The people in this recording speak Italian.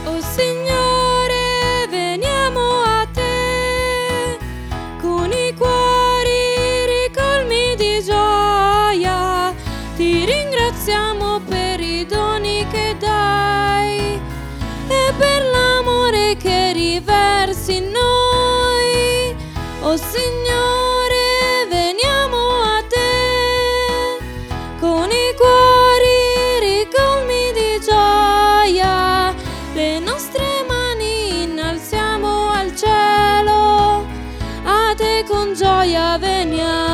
Oh Signore, veniamo a te con i cuori ricolmi di gioia. Ti ringraziamo per i doni che dai e per l'amore che riversi in noi. Oh Signore, veniamo a te con i cuori ricolmi di gioia. Le nostre mani innalziamo al cielo, a te con gioia veniamo.